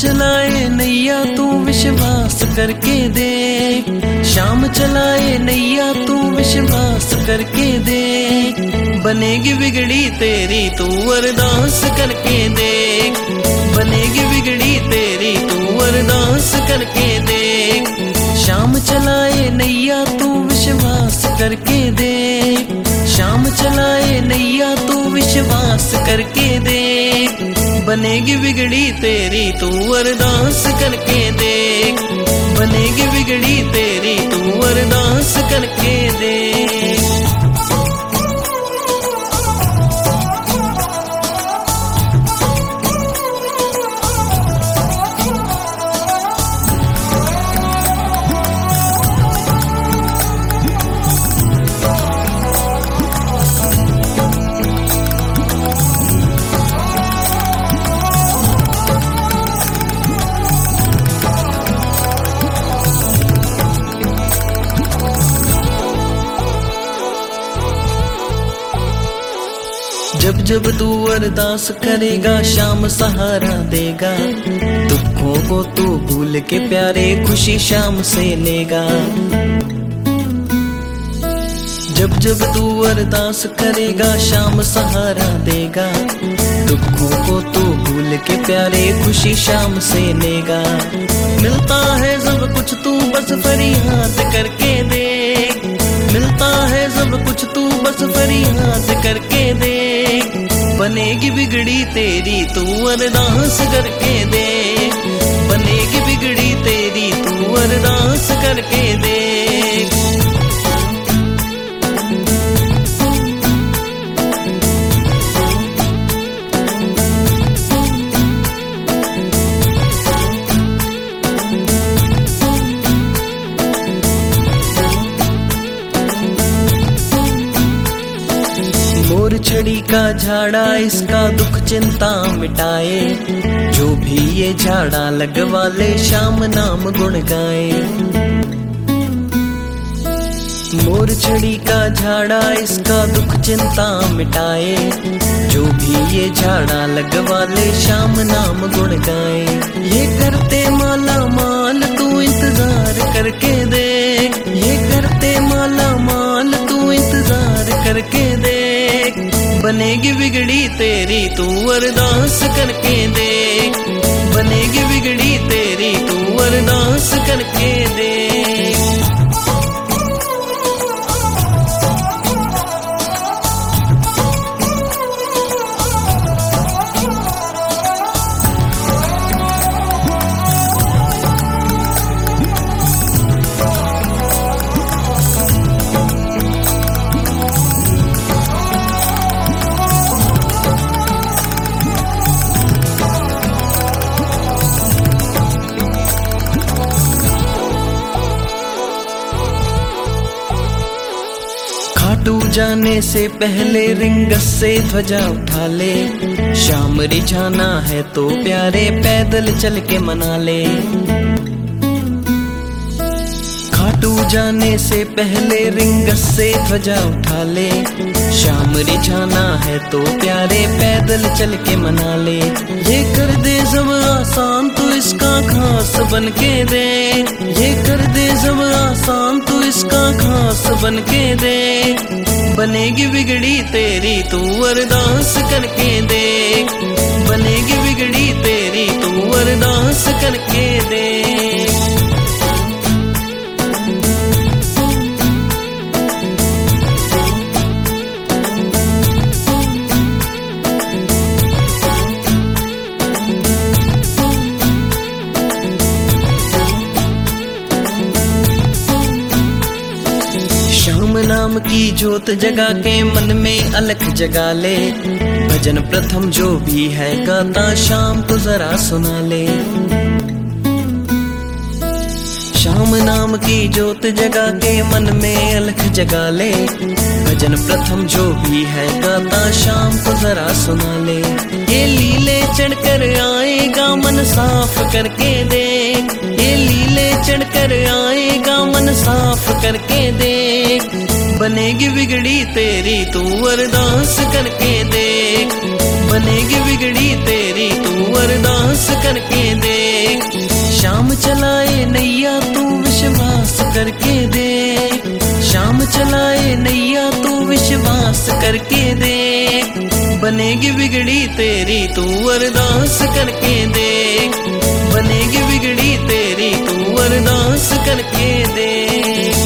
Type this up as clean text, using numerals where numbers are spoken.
चलाए नैया तू विश्वास करके देख, शाम चलाए नैया तू विश्वास करके देख, बनेगी बिगड़ी तेरी तू अरदास करके देख, बनेगी बिगड़ी तेरी तू अरदास करके देख। शाम चलाए नैया तू विश्वास करके देख, शाम चलाए नैया तू विश्वास करके देख, बनेगी बिगड़ी तेरी तू अरदास करके देख, बनेगी बिगड़ी तेरी तू अरदास करके देख। जब जब तू अरदास करेगा शाम सहारा देगा, दुखों को तू भूल के प्यारे खुशी शाम से लेगा। जब जब तू अरदास करेगा शाम सहारा देगा, दुखों को तू भूल के प्यारे खुशी शाम से लेगा। मिलता है सब कुछ तू बस फरियाद करके देख, मिलता है सब कुछ तू बस फरियाद करके देख, बनेगी बिगड़ी तेरी तू अरदास करके देख, बनेगी बिगड़ी तेरी तू अरदास करके देख। मोर छड़ी का झाड़ा इसका दुख चिंता मिटाए, जो भी ये झाड़ा लगवा ले शाम नाम गुण गाए। मोर छड़ी का झाड़ा इसका दुख चिंता मिटाए, जो भी ये झाड़ा लगवा ले शाम नाम गुण गाए। ये करते माला माल तू इंतजार करके देख, ये करते माला माल तू इंतजार करके देख, बनेगी बिगड़ी तेरी तू अरदास करके देख, बनेगी बिगड़ी तेरी तू अरदास करके देख। खाटू जाने से पहले रिंगस से ध्वजा उठा ले, शाम रिझाना है तो प्यारे पैदल चल के मना ले। खाटू जाने से पहले रिंगस से ध्वजा उठा ले, शाम रिझाना है तो प्यारे पैदल चल के मना ले। ये कर दे सब आसान तू इसका खास बन के दे, ये कर दे सब आसान तू इसका खास बन के दे, बनेगी बिगड़ी तेरी तू अरदास करके देख, बनेगी बिगड़ी तेरी तू अरदास करके देख। शाम नाम की जोत जगा के मन में अलख जगा ले, भजन प्रथम जो भी है गाता शाम को जरा सुना ले। शाम नाम की जोत जगा के मन में अलख जगा ले, भजन प्रथम जो भी है गाता शाम को जरा सुना ले। ये लीले चढ़कर आएगा मन साफ करके देख, ये लीले चढ़कर आएगा मन साफ करके देख, बनेगी बिगड़ी तेरी तू अरदास करके देख, बनेगी बिगड़ी तेरी तू अरदास करके देख। शाम चलाए नैया तू विश्वास करके दे, शाम चलाए नैया तू विश्वास करके दे। बनेगी बिगड़ी तेरी तू अरदास करके दे, बनेगी बिगड़ी तेरी तू अरदास करके दे।